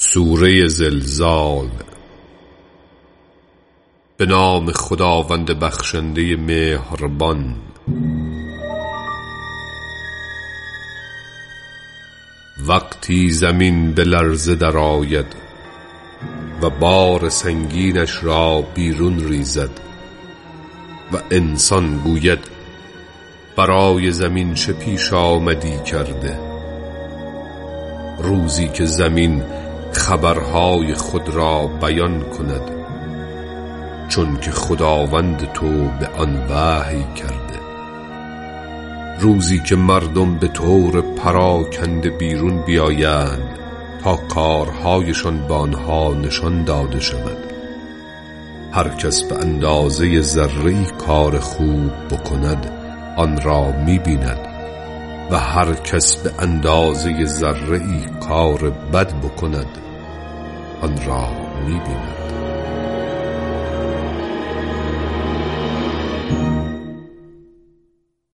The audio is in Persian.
سوره زلزال. به نام خداوند بخشنده مهربان. وقتی زمین به لرزه درآید و بار سنگینش را بیرون ریزد و انسان گوید برای زمین چه پیش آمدی کرده، روزی که زمین خبرهای خود را بیان کند، چون که خداوند تو به آن وحی کرده، روزی که مردم به طور پراکنده بیرون بیایند تا کارهایشان به آنها نشان داده شود. هر کس به اندازه ذره‌ای کار خوب بکند آن را می‌بیند و هر کس به اندازه ذره‌ای کار بد بکند آن را می‌بیند.